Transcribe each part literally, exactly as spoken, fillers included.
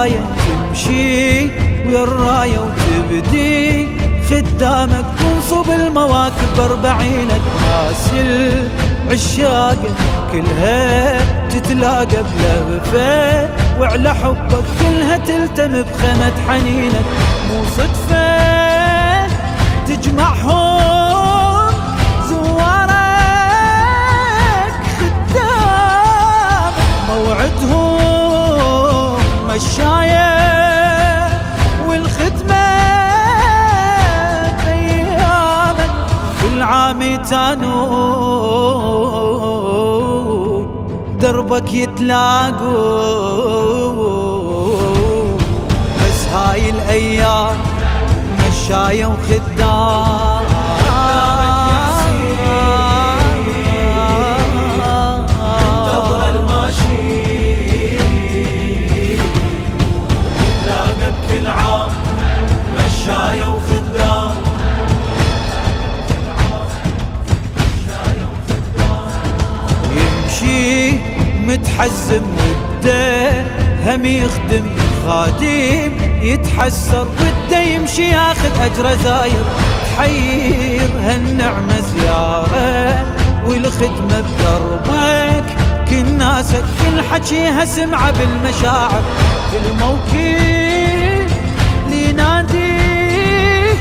الهدايا تمشي والراية وتبدي خدامك تنصب المواكب بأربعينك. ناس العشاقة كلها تتلاقى بلهفة وعلى حبك كلها تلتم بخمة حنينك. مو صدفة تجمعهم زوارك خدامك موعدهم مشاية والخدمة بأيامك. كل عام يتانوا دربك يتلاقوا بس هاي الأيام مشاية وخدام. انتظر الماشي يتلاقى بكل عام مشاية وخدام. يمشي متحزم وده هم يخدم خادم يتحسر وده يمشي ياخذ أجره زاير. تحير هالنعمة زيارة والخدمة بدربك كل ناسك كل حكيها سمعة بالمشاعر. كل موكب لينادي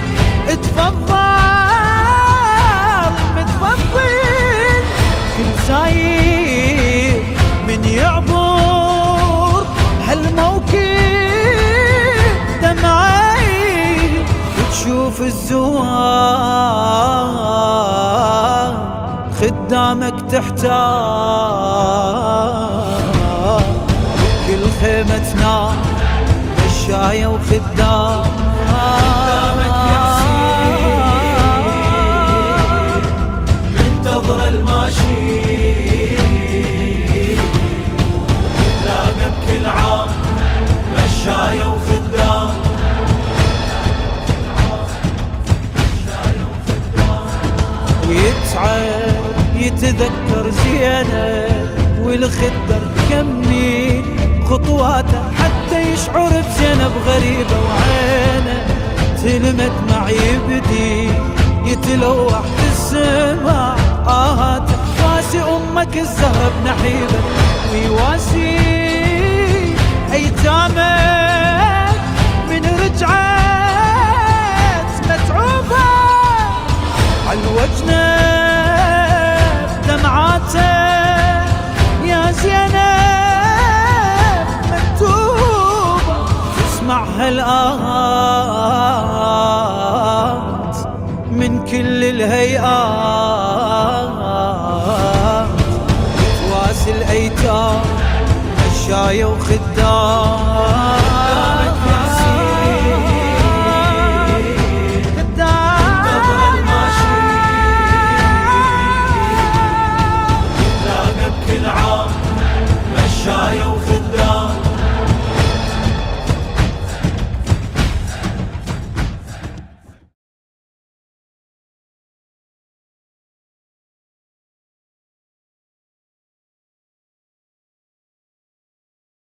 اتفضل متفضل. كل ساير من يعبر هالموكب دمعي وتشوف الزوار خدامك تحتار. كل خيمة تنام مشاية وخدام. انتظر الماشي يتلاقى بكل عام مشاية وخدام. ويتعب يتذكر زينة والخدر تكمل خطواته حتى يشعر بزينب غريبة وعينه تلمت مع يبدي يتلوح في السماء آهاته. واسي أمك الزهرة بنحيبة ويواسي أيتامك من رجعت متعوبة عالوجنة بدمعاته يا زينب مكتوبة. تسمع هالآهات من كل الهيئات تواسي الأيتام مشاية